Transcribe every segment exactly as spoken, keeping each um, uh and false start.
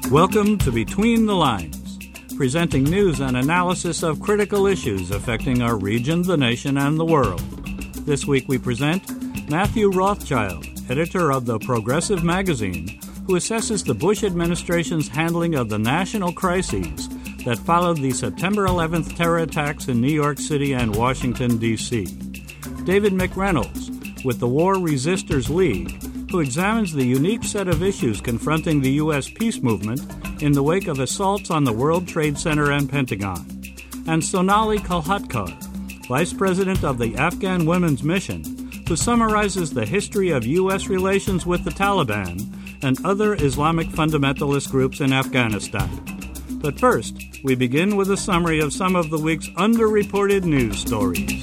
Welcome to Between the Lines, presenting news and analysis of critical issues affecting our region, the nation, and the world. This week we present Matthew Rothschild, editor of the Progressive Magazine, who assesses the Bush administration's handling of the national crises that followed the September eleventh terror attacks in New York City and Washington, D C David McReynolds, with the War Resisters League, who examines the unique set of issues confronting the U S peace movement in the wake of assaults on the World Trade Center and Pentagon, and Sonali Kolhatkar, Vice President of the Afghan Women's Mission, who summarizes the history of U S relations with the Taliban and other Islamic fundamentalist groups in Afghanistan. But first, we begin with a summary of some of the week's underreported news stories.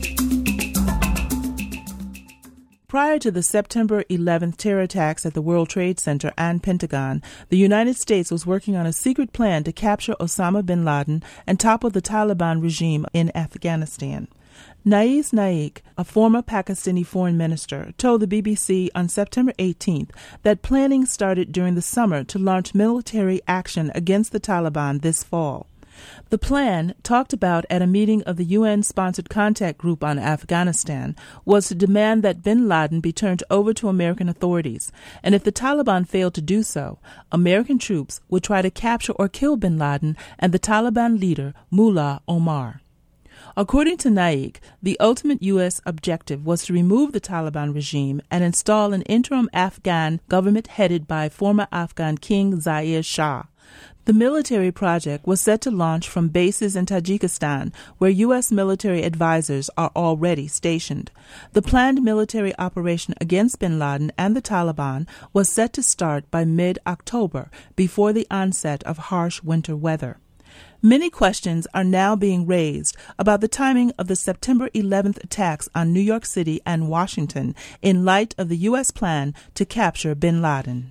Prior to the September eleventh terror attacks at the World Trade Center and Pentagon, the United States was working on a secret plan to capture Osama bin Laden and topple the Taliban regime in Afghanistan. Naiz Naik, a former Pakistani foreign minister, told the B B C on September eighteenth that planning started during the summer to launch military action against the Taliban this fall. The plan, talked about at a meeting of the U N-sponsored contact group on Afghanistan, was to demand that bin Laden be turned over to American authorities, and if the Taliban failed to do so, American troops would try to capture or kill bin Laden and the Taliban leader, Mullah Omar. According to Naik, the ultimate U S objective was to remove the Taliban regime and install an interim Afghan government headed by former Afghan King Zahir Shah. The military project was set to launch from bases in Tajikistan, where U S military advisors are already stationed. The planned military operation against bin Laden and the Taliban was set to start by mid-October, before the onset of harsh winter weather. Many questions are now being raised about the timing of the September eleventh attacks on New York City and Washington in light of the U S plan to capture bin Laden.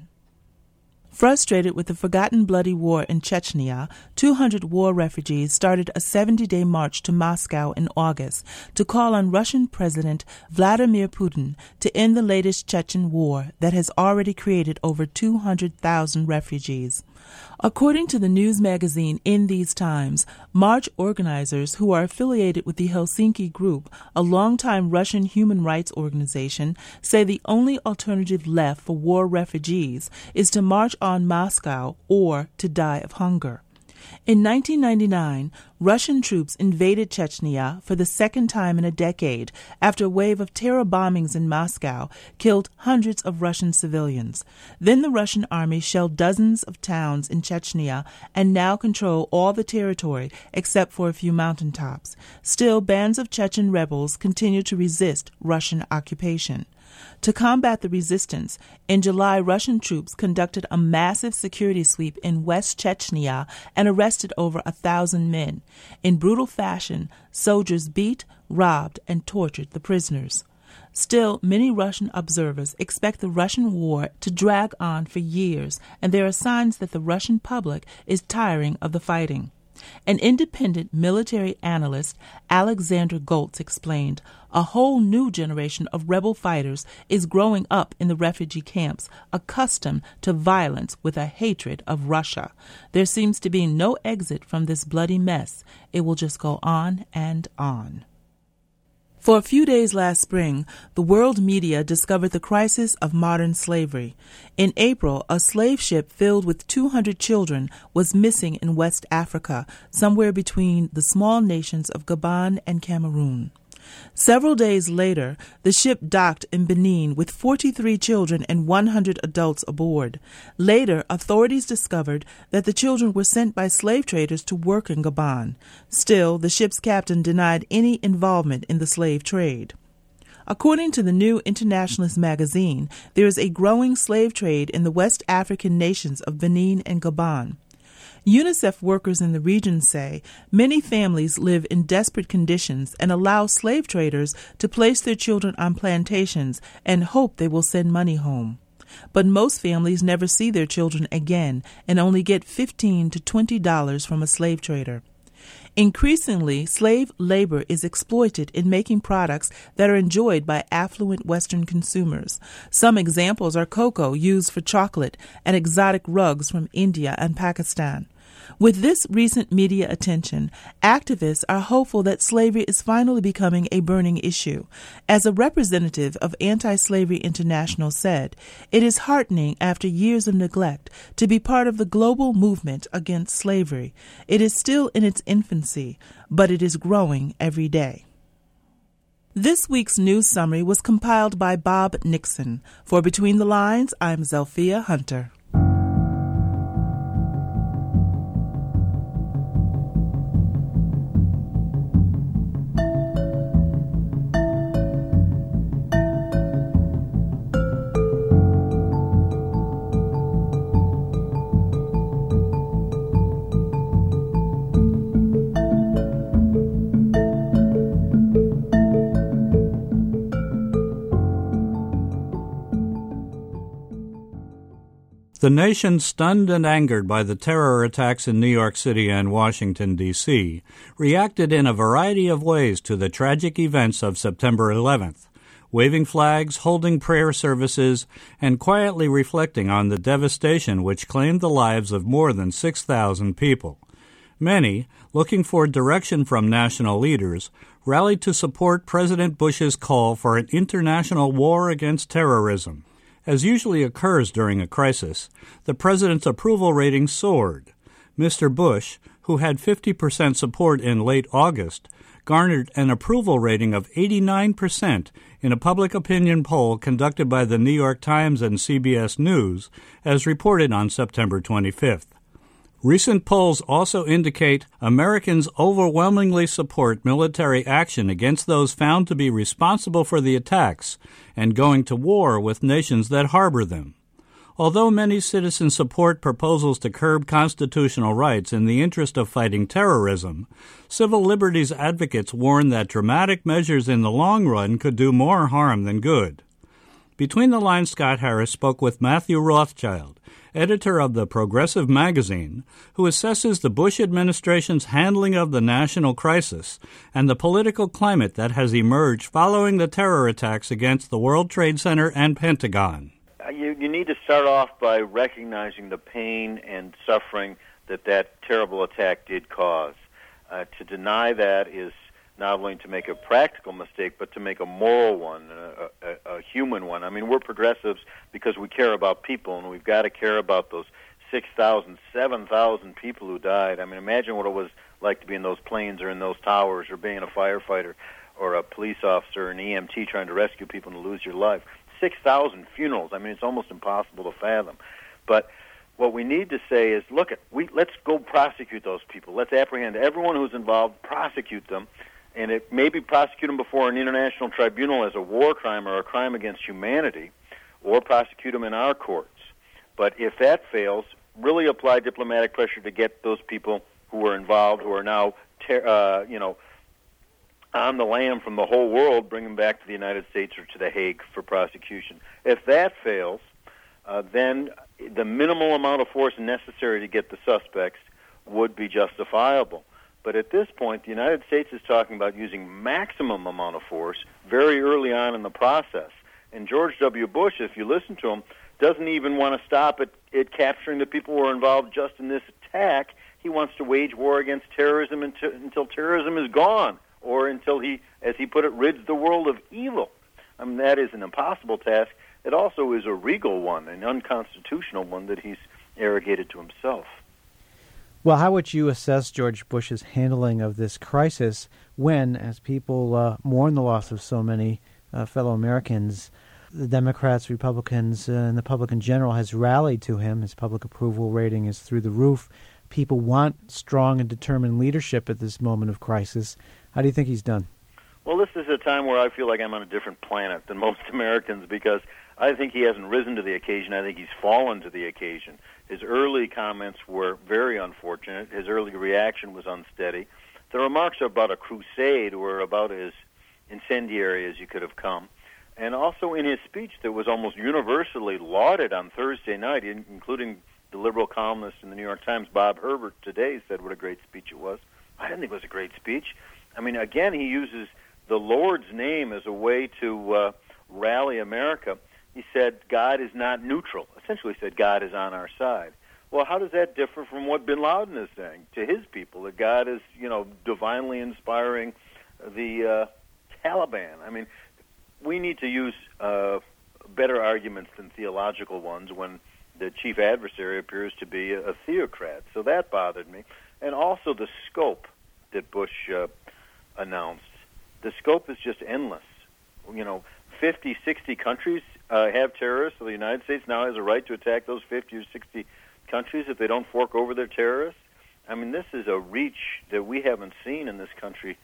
Frustrated with the forgotten bloody war in Chechnya, two hundred war refugees started a seventy-day march to Moscow in August to call on Russian President Vladimir Putin to end the latest Chechen war that has already created over two hundred thousand refugees. According to the news magazine In These Times, march organizers who are affiliated with the Helsinki Group, a longtime Russian human rights organization, say the only alternative left for war refugees is to march on Moscow or to die of hunger. In nineteen ninety-nine, Russian troops invaded Chechnya for the second time in a decade after a wave of terror bombings in Moscow killed hundreds of Russian civilians. Then the Russian army shelled dozens of towns in Chechnya and now control all the territory except for a few mountaintops. Still, bands of Chechen rebels continue to resist Russian occupation. To combat the resistance, in July, Russian troops conducted a massive security sweep in West Chechnya and arrested over a thousand men. In brutal fashion, soldiers beat, robbed, and tortured the prisoners. Still, many Russian observers expect the Russian war to drag on for years, and there are signs that the Russian public is tiring of the fighting. An independent military analyst, Alexander Goltz, explained, a whole new generation of rebel fighters is growing up in the refugee camps, accustomed to violence with a hatred of Russia. There seems to be no exit from this bloody mess. It will just go on and on. For a few days last spring, the world media discovered the crisis of modern slavery. In April, a slave ship filled with two hundred children was missing in West Africa, somewhere between the small nations of Gabon and Cameroon. Several days later, the ship docked in Benin with forty-three children and one hundred adults aboard. Later, authorities discovered that the children were sent by slave traders to work in Gabon. Still, the ship's captain denied any involvement in the slave trade. According to the New Internationalist magazine, there is a growing slave trade in the West African nations of Benin and Gabon. UNICEF workers in the region say many families live in desperate conditions and allow slave traders to place their children on plantations and hope they will send money home. But most families never see their children again and only get fifteen to twenty dollars from a slave trader. Increasingly, slave labor is exploited in making products that are enjoyed by affluent Western consumers. Some examples are cocoa used for chocolate and exotic rugs from India and Pakistan. With this recent media attention, activists are hopeful that slavery is finally becoming a burning issue. As a representative of Anti-Slavery International said, it is heartening after years of neglect to be part of the global movement against slavery. It is still in its infancy, but it is growing every day. This week's news summary was compiled by Bob Nixon. For Between the Lines, I'm Zelphia Hunter. The nation, stunned and angered by the terror attacks in New York City and Washington, D C, reacted in a variety of ways to the tragic events of September eleventh, waving flags, holding prayer services, and quietly reflecting on the devastation which claimed the lives of more than six thousand people. Many, looking for direction from national leaders, rallied to support President Bush's call for an international war against terrorism. As usually occurs during a crisis, the president's approval rating soared. Mister Bush, who had fifty percent support in late August, garnered an approval rating of eighty-nine percent in a public opinion poll conducted by the New York Times and C B S News, as reported on September twenty-fifth. Recent polls also indicate Americans overwhelmingly support military action against those found to be responsible for the attacks and going to war with nations that harbor them. Although many citizens support proposals to curb constitutional rights in the interest of fighting terrorism, civil liberties advocates warn that dramatic measures in the long run could do more harm than good. Between the Lines, Scott Harris spoke with Matthew Rothschild, editor of the Progressive magazine, who assesses the Bush administration's handling of the national crisis and the political climate that has emerged following the terror attacks against the World Trade Center and Pentagon. You, you need to start off by recognizing the pain and suffering that that terrible attack did cause. Uh, to deny that is not only to make a practical mistake, but to make a moral one, a, a, a human one. I mean, we're progressives because we care about people, and we've got to care about those six thousand, seven thousand people who died. I mean, imagine what it was like to be in those planes or in those towers or being a firefighter or a police officer, an E M T trying to rescue people and lose your life. six thousand funerals. I mean, it's almost impossible to fathom. But what we need to say is, look, we, let's go prosecute those people. Let's apprehend everyone who's involved, prosecute them, and it maybe prosecute them before an international tribunal as a war crime or a crime against humanity, or prosecute them in our courts. But if that fails, really apply diplomatic pressure to get those people who were involved, who are now, ter- uh, you know, on the lam from the whole world, bring them back to the United States or to The Hague for prosecution. If that fails, uh, then the minimal amount of force necessary to get the suspects would be justifiable. But at this point, the United States is talking about using maximum amount of force very early on in the process. And George W. Bush, if you listen to him, doesn't even want to stop at, at capturing the people who are involved just in this attack. He wants to wage war against terrorism until, until terrorism is gone, or until he, as he put it, rids the world of evil. I mean, that is an impossible task. It also is a regal one, an unconstitutional one that he's arrogated to himself. Well, how would you assess George Bush's handling of this crisis when, as people uh, mourn the loss of so many uh, fellow Americans, the Democrats, Republicans, uh, and the public in general has rallied to him? His public approval rating is through the roof. People want strong and determined leadership at this moment of crisis. How do you think he's done? Well, this is a time where I feel like I'm on a different planet than most Americans, because I think he hasn't risen to the occasion. I think he's fallen to the occasion. His early comments were very unfortunate. His early reaction was unsteady. The remarks about a crusade were about as incendiary as you could have come. And also in his speech that was almost universally lauded on Thursday night, including the liberal columnist in the New York Times, Bob Herbert, today said what a great speech it was. I didn't think it was a great speech. I mean, again, he uses the Lord's name as a way to uh, rally America. He said God is not neutral. Essentially said God is on our side. Well, how does that differ from what bin Laden is saying to his people, that God is, you know, divinely inspiring the uh, Taliban? I mean, we need to use uh, better arguments than theological ones when the chief adversary appears to be a, a theocrat. So that bothered me. And also the scope that Bush uh, announced. The scope is just endless. You know, fifty, sixty countries uh, have terrorists, so the United States now has a right to attack those fifty or sixty countries if they don't fork over their terrorists. I mean, this is a reach that we haven't seen in this country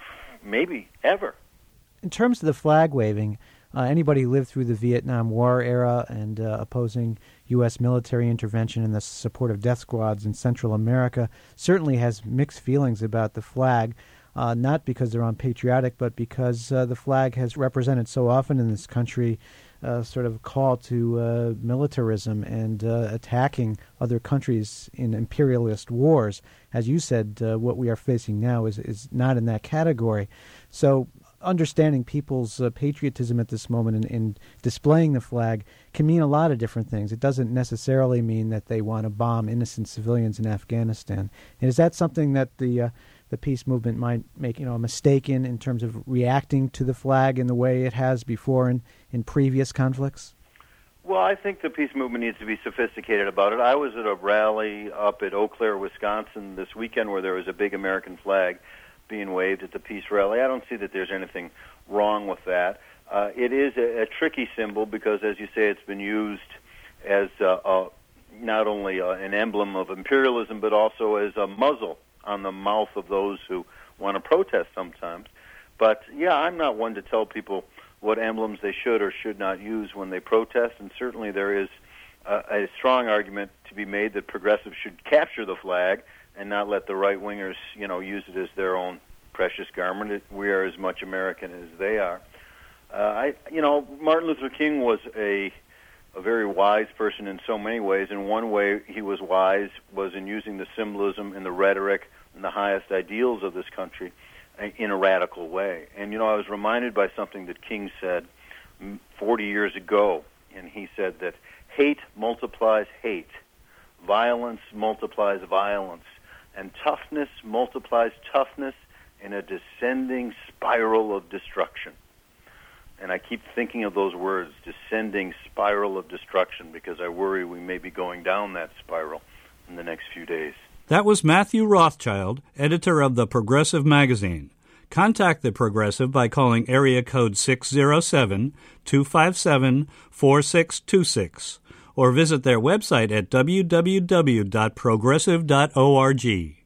maybe ever. In terms of the flag waving, uh, anybody who lived through the Vietnam War era and uh, opposing U S military intervention and the support of death squads in Central America certainly has mixed feelings about the flag, uh, not because they're unpatriotic, but because uh, the flag has represented so often in this country Uh, sort of call to uh, militarism and uh, attacking other countries in imperialist wars. As you said, uh, what we are facing now is, is not in that category. So understanding people's uh, patriotism at this moment and, and displaying the flag can mean a lot of different things. It doesn't necessarily mean that they want to bomb innocent civilians in Afghanistan. And is that something that the uh, the peace movement might make, you know, a mistake in, in terms of reacting to the flag in the way it has before in, in previous conflicts? Well, I think the peace movement needs to be sophisticated about it. I was at a rally up at Eau Claire, Wisconsin this weekend where there was a big American flag being waved at the peace rally. I don't see that there's anything wrong with that. Uh, it is a, a tricky symbol because, as you say, it's been used as uh, uh, not only uh, an emblem of imperialism but also as a muzzle on the mouth of those who want to protest sometimes. But, yeah, I'm not one to tell people what emblems they should or should not use when they protest, and certainly there is uh, a strong argument to be made that progressives should capture the flag and not let the right-wingers, you know, use it as their own precious garment. We are as much American as they are. Uh, I, you know, Martin Luther King was a a very wise person in so many ways, and one way he was wise was in using the symbolism and the rhetoric and the highest ideals of this country in a radical way. And, you know, I was reminded by something that King said forty years ago, and he said that hate multiplies hate, violence multiplies violence, and toughness multiplies toughness in a descending spiral of destruction. And I keep thinking of those words, descending spiral of destruction, because I worry we may be going down that spiral in the next few days. That was Matthew Rothschild, editor of The Progressive Magazine. Contact The Progressive by calling area code six oh seven, two five seven, four six two six or visit their website at w w w dot progressive dot org.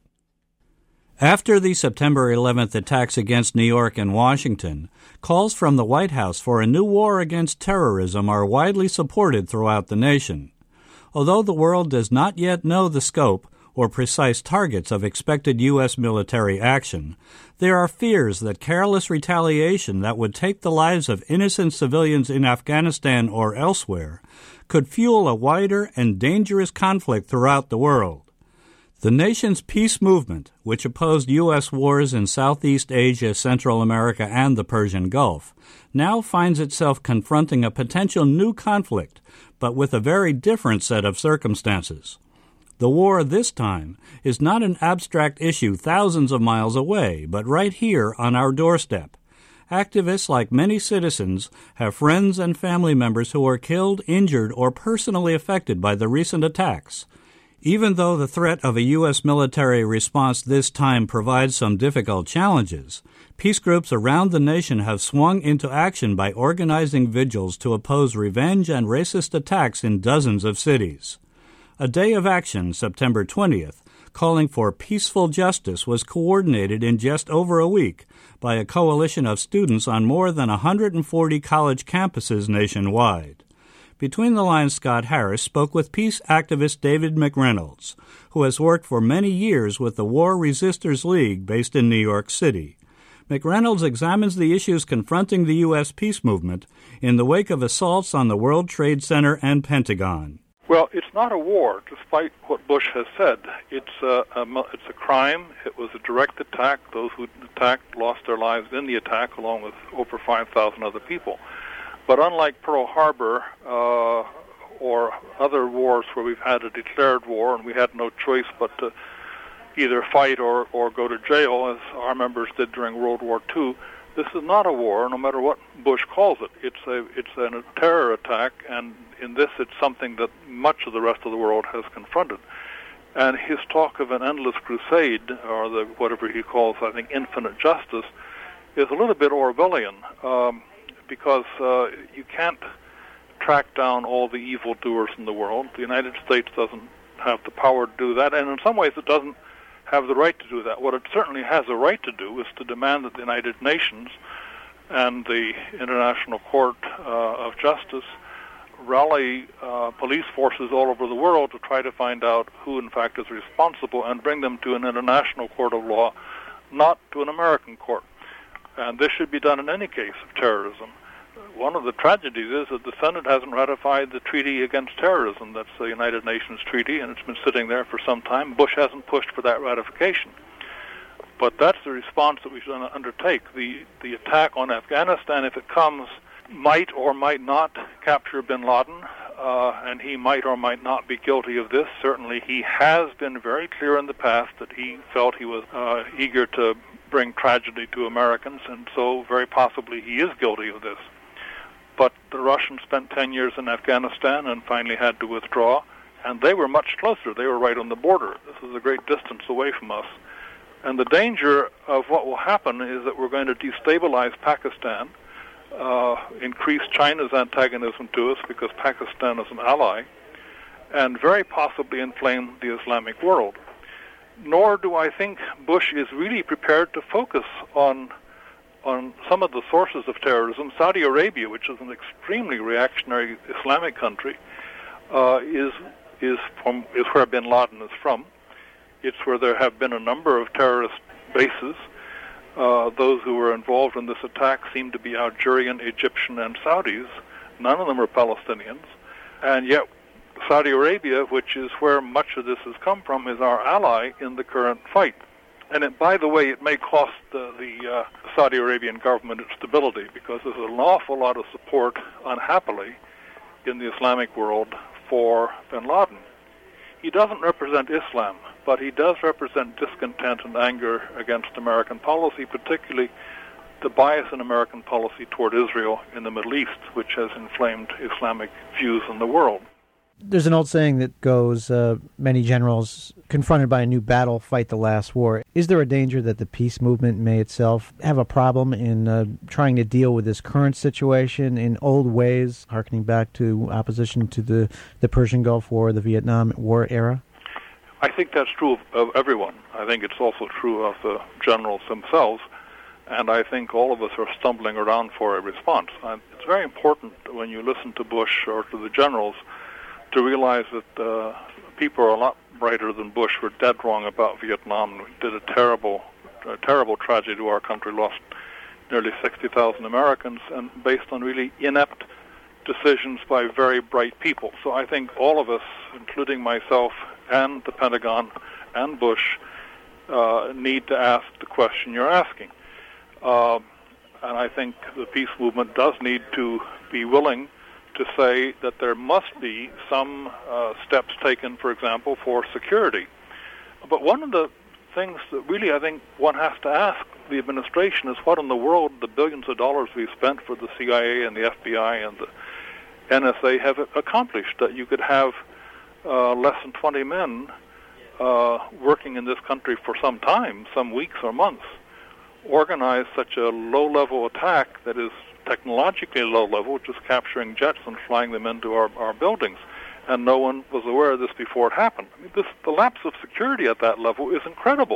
After the September eleventh attacks against New York and Washington, calls from the White House for a new war against terrorism are widely supported throughout the nation. Although the world does not yet know the scope or precise targets of expected U S military action, there are fears that careless retaliation that would take the lives of innocent civilians in Afghanistan or elsewhere could fuel a wider and dangerous conflict throughout the world. The nation's peace movement, which opposed U S wars in Southeast Asia, Central America, and the Persian Gulf, now finds itself confronting a potential new conflict, but with a very different set of circumstances. The war this time is not an abstract issue thousands of miles away, but right here on our doorstep. Activists, like many citizens, have friends and family members who are killed, injured, or personally affected by the recent attacks. Even though the threat of a U S military response this time provides some difficult challenges, peace groups around the nation have swung into action by organizing vigils to oppose revenge and racist attacks in dozens of cities. A day of action, September twentieth, calling for peaceful justice was coordinated in just over a week by a coalition of students on more than one hundred forty college campuses nationwide. Between the Lines, Scott Harris spoke with peace activist David McReynolds, who has worked for many years with the War Resisters League based in New York City. McReynolds examines the issues confronting the U S peace movement in the wake of assaults on the World Trade Center and Pentagon. Well, it's not a war, despite what Bush has said. It's a, a, it's a crime. It was a direct attack. Those who attacked lost their lives in the attack, along with over five thousand other people. But unlike Pearl Harbor uh, or other wars where we've had a declared war and we had no choice but to either fight or, or go to jail, as our members did during World War Two, this is not a war, no matter what Bush calls it. It's a it's a terror attack, and in this it's something that much of the rest of the world has confronted. And his talk of an endless crusade, or the whatever he calls, I think, infinite justice, is a little bit Orwellian, um, because uh, you can't track down all the evildoers in the world. The United States doesn't have the power to do that, and in some ways it doesn't have the right to do that. What it certainly has a right to do is to demand that the United Nations and the International Court uh, of Justice rally uh, police forces all over the world to try to find out who in fact is responsible and bring them to an international court of law, not to an American court. And this should be done in any case of terrorism. One of the tragedies is that the Senate hasn't ratified the Treaty Against Terrorism. That's the United Nations treaty, and it's been sitting there for some time. Bush hasn't pushed for that ratification. But that's the response that we should undertake. The, the attack on Afghanistan, if it comes, might or might not capture bin Laden, uh, and he might or might not be guilty of this. Certainly he has been very clear in the past that he felt he was uh, eager to bring tragedy to Americans, and so very possibly he is guilty of this. But the Russians spent ten years in Afghanistan and finally had to withdraw, and they were much closer. They were right on the border. This is a great distance away from us. And the danger of what will happen is that we're going to destabilize Pakistan, uh, increase China's antagonism to us because Pakistan is an ally, and very possibly inflame the Islamic world. Nor do I think Bush is really prepared to focus on on some of the sources of terrorism. Saudi Arabia, which is an extremely reactionary Islamic country, uh, is is from is where bin Laden is from. It's where there have been a number of terrorist bases. Uh, those who were involved in this attack seem to be Algerian, Egyptian, and Saudis. None of them are Palestinians. And yet Saudi Arabia, which is where much of this has come from, is our ally in the current fight. And it, by the way, it may cost uh, the uh, Saudi Arabian government its stability, because there's an awful lot of support, unhappily, in the Islamic world for bin Laden. He doesn't represent Islam, but he does represent discontent and anger against American policy, particularly the bias in American policy toward Israel in the Middle East, which has inflamed Islamic views in the world. There's an old saying that goes, uh, many generals confronted by a new battle fight the last war. Is there a danger that the peace movement may itself have a problem in uh, trying to deal with this current situation in old ways, harkening back to opposition to the, the Persian Gulf War, the Vietnam War era? I think that's true of, of everyone. I think it's also true of the generals themselves, and I think all of us are stumbling around for a response. And it's very important when you listen to Bush or to the generals to realize that uh, people are a lot brighter than Bush. We're dead wrong about Vietnam. We did a terrible, a terrible tragedy to our country, lost nearly sixty thousand Americans, and based on really inept decisions by very bright people. So I think all of us, including myself and the Pentagon and Bush, uh, need to ask the question you're asking. Uh, and I think the peace movement does need to be willing to say that there must be some uh, steps taken, for example, for security. But one of the things that really I think one has to ask the administration is what in the world the billions of dollars we've spent for the C I A and the F B I and the N S A have accomplished, that you could have uh, less than twenty men uh, working in this country for some time, some weeks or months, organize such a low-level attack that is technologically low level, just capturing jets and flying them into our, our buildings. And no one was aware of this before it happened. I mean, this, the lapse of security at that level is incredible.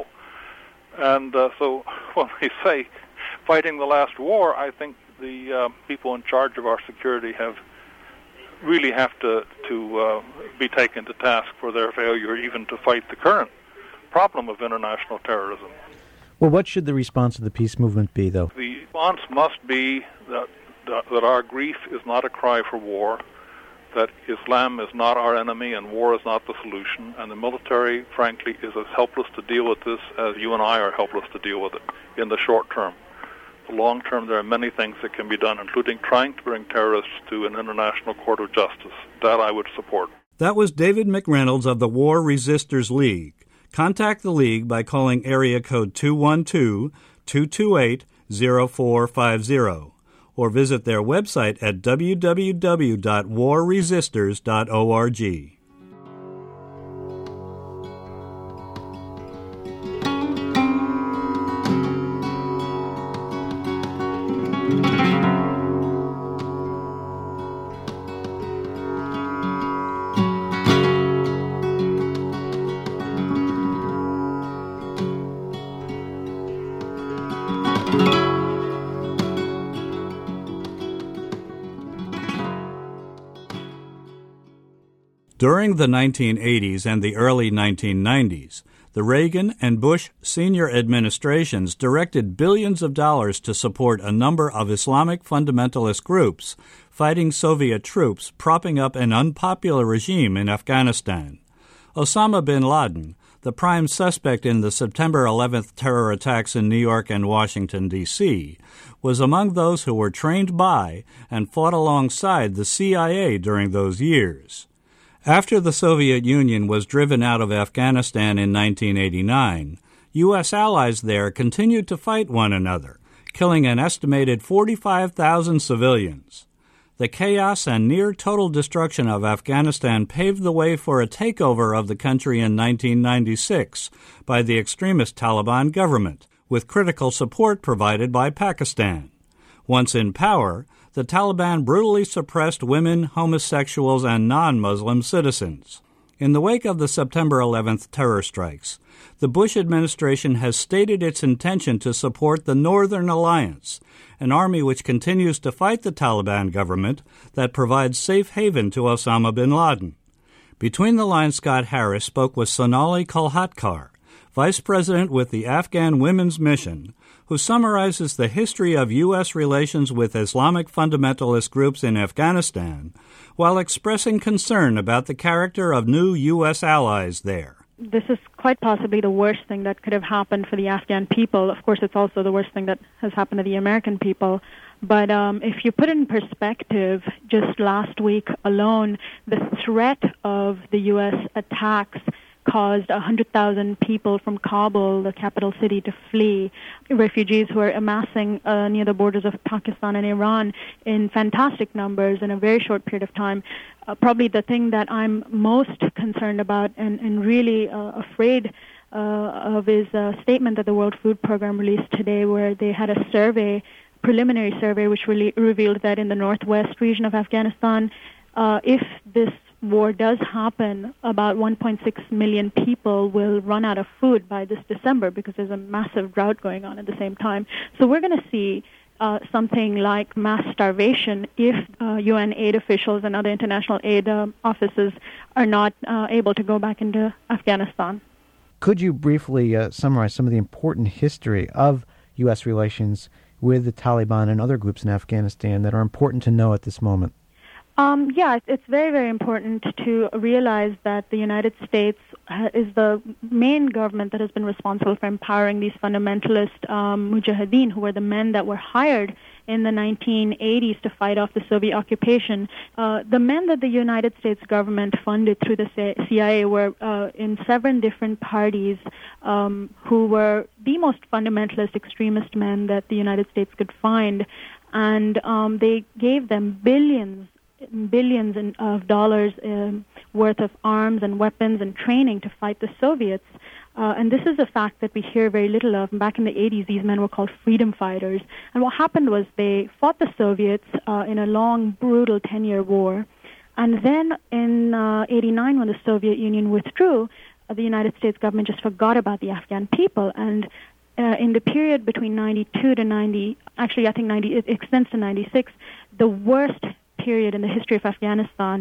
And uh, so when we say fighting the last war, I think the uh, people in charge of our security have really have to, to uh, be taken to task for their failure even to fight the current problem of international terrorism. Well, what should the response of the peace movement be, though? The response must be that, that, that our grief is not a cry for war, that Islam is not our enemy and war is not the solution, and the military, frankly, is as helpless to deal with this as you and I are helpless to deal with it in the short term. The long term, there are many things that can be done, including trying to bring terrorists to an international court of justice. That I would support. That was David McReynolds of the War Resisters League. Contact the League by calling area code two one two, two two eight, zero four five zero or visit their website at w w w dot war resisters dot org. During the nineteen eighties and the early nineteen nineties, the Reagan and Bush senior administrations directed billions of dollars to support a number of Islamic fundamentalist groups fighting Soviet troops propping up an unpopular regime in Afghanistan. Osama bin Laden, the prime suspect in the September eleventh terror attacks in New York and Washington, D C, was among those who were trained by and fought alongside the C I A during those years. After the Soviet Union was driven out of Afghanistan in nineteen eighty-nine, U S allies there continued to fight one another, killing an estimated forty-five thousand civilians. The chaos and near-total destruction of Afghanistan paved the way for a takeover of the country in nineteen ninety-six by the extremist Taliban government, with critical support provided by Pakistan. Once in power, the Taliban brutally suppressed women, homosexuals, and non-Muslim citizens. In the wake of the September eleventh terror strikes, the Bush administration has stated its intention to support the Northern Alliance, an army which continues to fight the Taliban government that provides safe haven to Osama bin Laden. Between the lines, Scott Harris spoke with Sonali Kolhatkar, vice president with the Afghan Women's Mission, who summarizes the history of U S relations with Islamic fundamentalist groups in Afghanistan, while expressing concern about the character of new U S allies there. This is quite possibly the worst thing that could have happened for the Afghan people. Of course, it's also the worst thing that has happened to the American people. But um, if you put it in perspective, just last week alone, the threat of the U S attacks caused one hundred thousand people from Kabul, the capital city, to flee. Refugees who are amassing uh, near the borders of Pakistan and Iran in fantastic numbers in a very short period of time. Uh, probably the thing that I'm most concerned about and, and really uh, afraid uh, of is a statement that the World Food Program released today, where they had a survey, preliminary survey, which really revealed that in the northwest region of Afghanistan, uh, if this war does happen, about one point six million people will run out of food by this December because there's a massive drought going on at the same time. So we're going to see uh, something like mass starvation if uh, U N aid officials and other international aid uh, offices are not uh, able to go back into Afghanistan. Could you briefly uh, summarize some of the important history of U S relations with the Taliban and other groups in Afghanistan that are important to know at this moment? Um, yeah, it's very, very important to realize that the United States is the main government that has been responsible for empowering these fundamentalist um, mujahideen, who were the men that were hired in the nineteen eighties to fight off the Soviet occupation. Uh, the men that the United States government funded through the C I A were uh, in seven different parties um, who were the most fundamentalist extremist men that the United States could find. And um, they gave them billions billions of dollars um, worth of arms and weapons and training to fight the Soviets. Uh, and this is a fact that we hear very little of. Back in the eighties, these men were called freedom fighters. And what happened was they fought the Soviets uh, in a long, brutal ten-year war. And then in uh, eighty-nine, when the Soviet Union withdrew, uh, the United States government just forgot about the Afghan people. And uh, in the period between ninety-two to ninety, actually I think ninety, it extends to ninety-six, the worst period in the history of Afghanistan,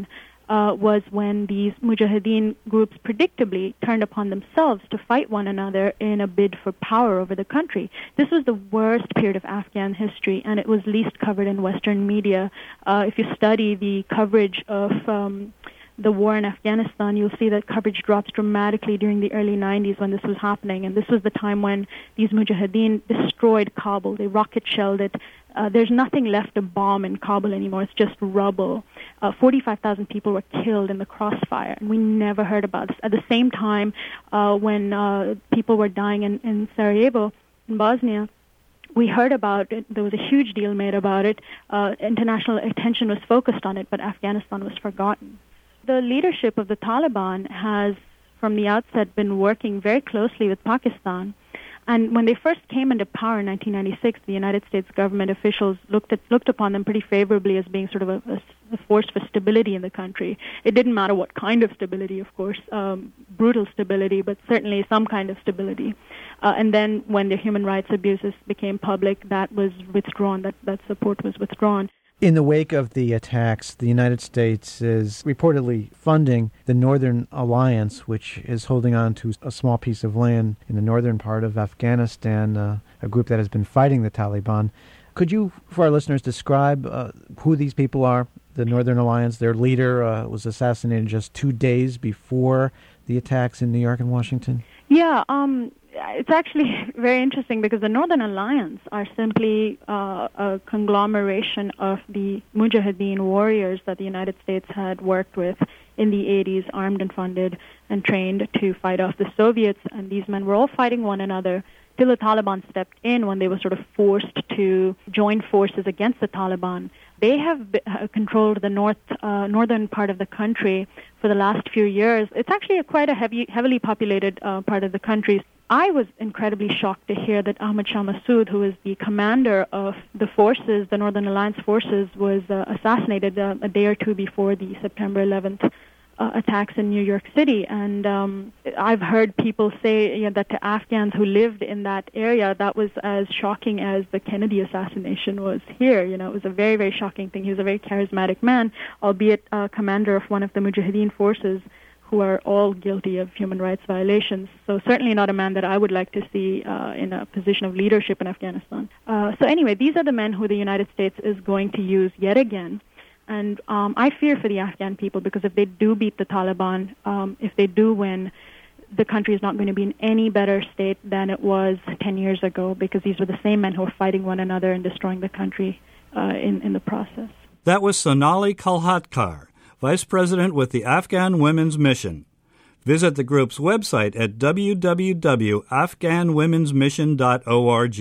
uh, was when these Mujahideen groups predictably turned upon themselves to fight one another in a bid for power over the country. This was the worst period of Afghan history, and it was least covered in Western media. Uh, if you study the coverage of um, the war in Afghanistan, you'll see that coverage drops dramatically during the early nineties when this was happening. And this was the time when these Mujahideen destroyed Kabul. They rocket-shelled it. Uh, there's nothing left to bomb in Kabul anymore. It's just rubble. Uh, forty-five thousand people were killed in the crossfire, and we never heard about this. At the same time, uh, when uh, people were dying in, in Sarajevo, in Bosnia, we heard about it. There was a huge deal made about it. Uh, international attention was focused on it, but Afghanistan was forgotten. The leadership of the Taliban has, from the outset, been working very closely with Pakistan. And when they first came into power in nineteen ninety-six, the United States government officials looked at, looked upon them pretty favorably as being sort of a, a, a force for stability in the country. It didn't matter what kind of stability, of course, um, brutal stability, but certainly some kind of stability. Uh, and then when the human rights abuses became public, that was withdrawn, that, that support was withdrawn. In the wake of the attacks, the United States is reportedly funding the Northern Alliance, which is holding on to a small piece of land in the northern part of Afghanistan, uh, a group that has been fighting the Taliban. Could you, for our listeners, describe uh, who these people are, the Northern Alliance? Their leader uh, was assassinated just two days before the attacks in New York and Washington. Yeah, um... it's actually very interesting because the Northern Alliance are simply uh, a conglomeration of the Mujahideen warriors that the United States had worked with in the eighties, armed and funded and trained to fight off the Soviets. And these men were all fighting one another till the Taliban stepped in when they were sort of forced to join forces against the Taliban. They have b- uh, controlled the north, uh, northern part of the country for the last few years. It's actually a quite a heavy, heavily populated uh, part of the country. I was incredibly shocked to hear that Ahmad Shah Massoud, who is the commander of the forces, the Northern Alliance forces, was uh, assassinated uh, a day or two before the September eleventh uh, attacks in New York City. And um, I've heard people say you know, that to Afghans who lived in that area, that was as shocking as the Kennedy assassination was here. You know, it was a very, very shocking thing. He was a very charismatic man, albeit uh, commander of one of the Mujahideen forces, who are all guilty of human rights violations. So certainly not a man that I would like to see uh, in a position of leadership in Afghanistan. Uh, so anyway, these are the men who the United States is going to use yet again. And um, I fear for the Afghan people because if they do beat the Taliban, um, if they do win, the country is not going to be in any better state than it was ten years ago because these were the same men who were fighting one another and destroying the country uh, in, in the process. That was Sonali Kolhatkar, Vice President with the Afghan Women's Mission. Visit the group's website at w w w dot afghan women's mission dot org.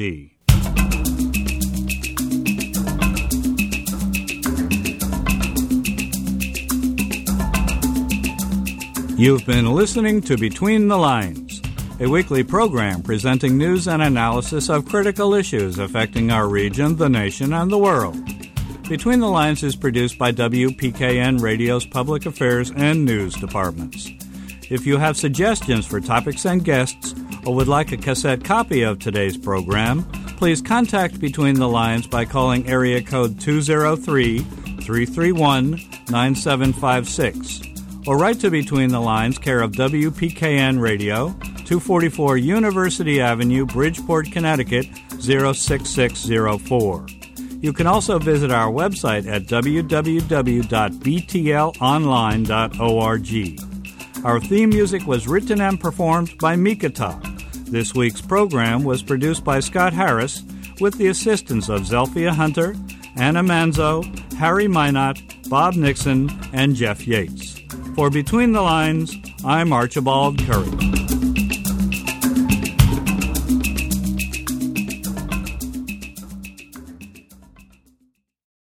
You've been listening to Between the Lines, a weekly program presenting news and analysis of critical issues affecting our region, the nation, and the world. Between the Lines is produced by W P K N Radio's Public Affairs and News departments. If you have suggestions for topics and guests, or would like a cassette copy of today's program, please contact Between the Lines by calling area code two oh three, three three one, nine seven five six, or write to Between the Lines, care of W P K N Radio, two forty-four University Avenue, Bridgeport, Connecticut, zero six six zero four. You can also visit our website at w w w dot b t l online dot org. Our theme music was written and performed by Mikata. This week's program was produced by Scott Harris with the assistance of Zelphia Hunter, Anna Manzo, Harry Minot, Bob Nixon, and Jeff Yates. For Between the Lines, I'm Archibald Curry.